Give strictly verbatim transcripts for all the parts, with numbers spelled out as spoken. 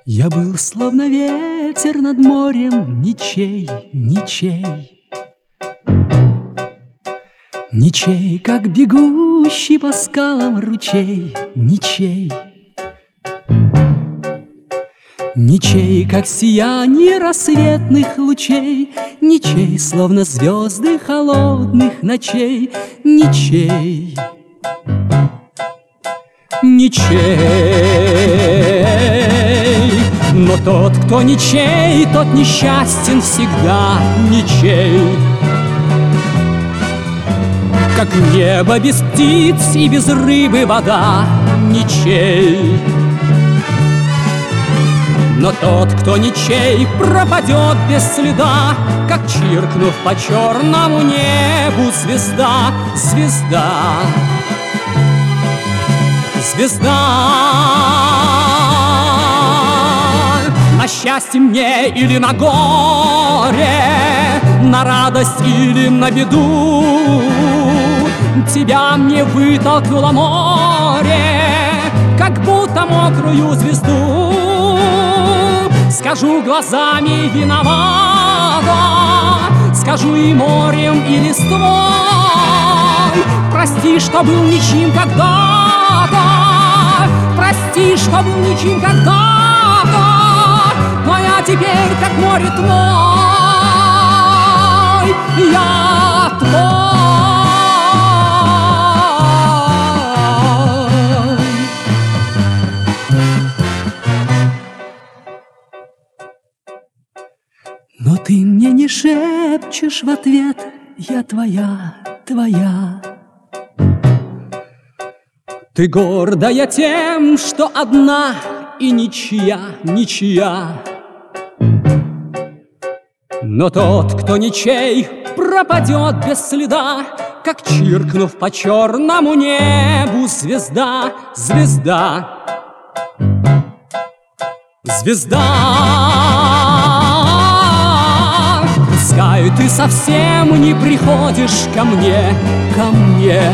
Я был словно ветер над морем, ничей, ничей. Ничей, как бегущий по скалам ручей, ничей. Ничей, как сияние рассветных лучей, ничей, словно звезды холодных ночей, ничей. Ничей, но тот, кто ничей, тот несчастен всегда, ничей. Как небо без птиц и без рыбы вода, ничей. Но тот, кто ничей, пропадет без следа, как чиркнув по черному небу звезда, звезда. Звезда. На счастье мне или на горе, на радость или на беду, тебя мне вытолкнуло море, как будто мокрую звезду. Скажу глазами виновата, скажу и морем, и листвой. Прости, что был ничем когда-то, прости, что был ничем когда-то, но я теперь как море твой, я твой. Но ты мне не шепчешь в ответ: я твоя, твоя. Ты гордая тем, что одна и ничья, ничья. Но тот, кто ничей, пропадет без следа, как чиркнув по черному небу звезда, звезда. Звезда. Пускай ты совсем не приходишь ко мне, ко мне.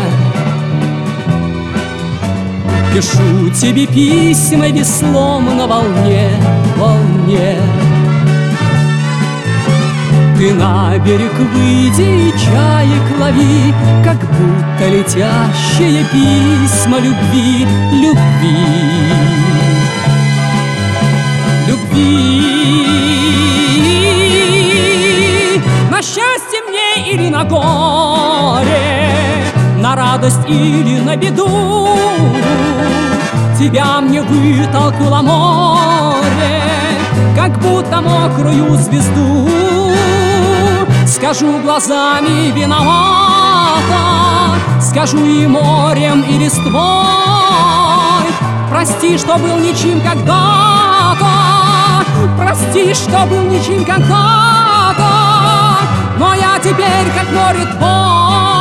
Пишу тебе письма веслом на волне, волне. Ты на берег выйди и чаек лови, как будто летящие письма любви, любви, любви. На счастье мне или на горе, на радость или на беду, тебя мне вытолкнуло море, как будто мокрую звезду. Скажу глазами виновата, скажу и морем, и листвой. Прости, что был ничем когда-то, прости, что был ничем когда-то, но я теперь как море твой.